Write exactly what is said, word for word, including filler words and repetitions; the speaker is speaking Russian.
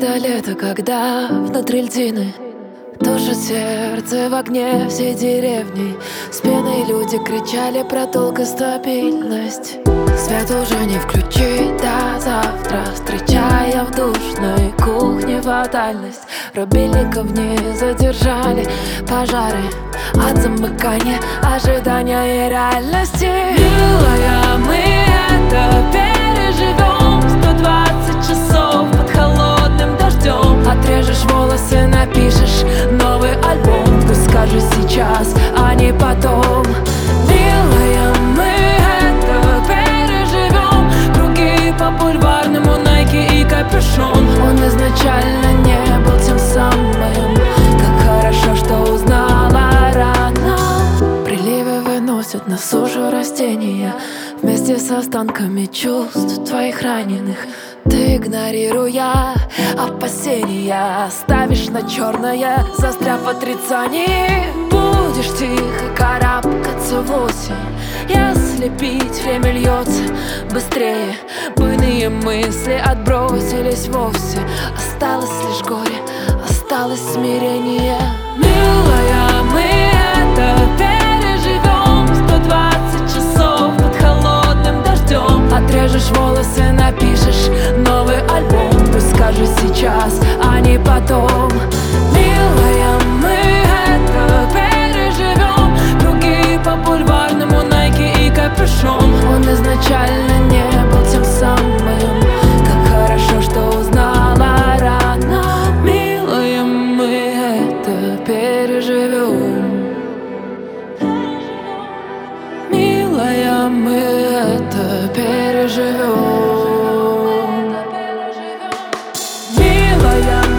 Это лето, когда внутри льдины тушит сердце в огне всей деревни. С пеной люди кричали про долг и стабильность. Свет уже не включить до завтра, встречая в душной кухне фатальность. Рубильников не задержали пожары от замыкания, ожидания и реальности. Милая, мы это переживем. Сто двадцать часов под холодным дождем. Отрежешь волосы, напишешь новый альбом. Ты скажешь сейчас, а не потом. Милая, мы это переживем. Круги по бульварному, Найки и капюшон. Он изначально не был тем самым. Как хорошо, что узнала рано. Приливы выносят на сушу растения вместе с останками чувств твоих раненых. Ты, игнорируя опасения, ставишь на черное, застряв в отрицании. Будешь тихо карабкаться в осень, если пить время льется быстрее. Буйные мысли отбросились вовсе. Осталось лишь горе, осталось смирение. Милая, мы это переживем. Сто двадцать часов под холодным дождем. Отрежешь волосы, напишешь новый альбом. Ты скажешь сейчас, а не потом. Милая, мы это переживем. Круги по бульварному, Найки и капюшон. Он изначально не был тем самым. Как хорошо, что узнала рано. Милая, мы это переживем. Милая, мы это переживем. Милая,